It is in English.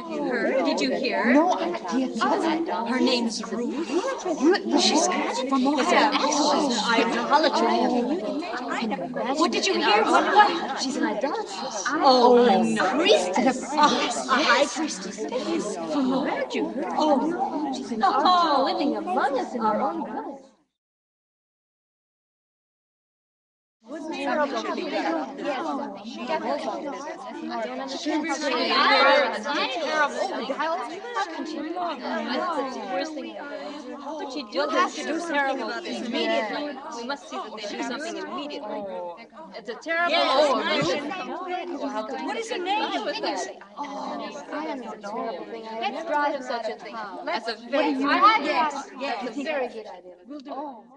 Have you heard? Did you hear? No idea. Her name's Ruth. She's from Moab. She's an idolater. What did you hear? What? She's an idolatress. Oh, no. Priestess. A high priestess. Yes. From Moab, you heard? Oh, no. She's an archer living among us in our own village. Terrible. Yes. But you do have to do terrible immediately. We must see that they do something immediately. It's a terrible What is her name? I am a terrible thing. Let's try such a thing. That's a very Yes, that's a very good idea.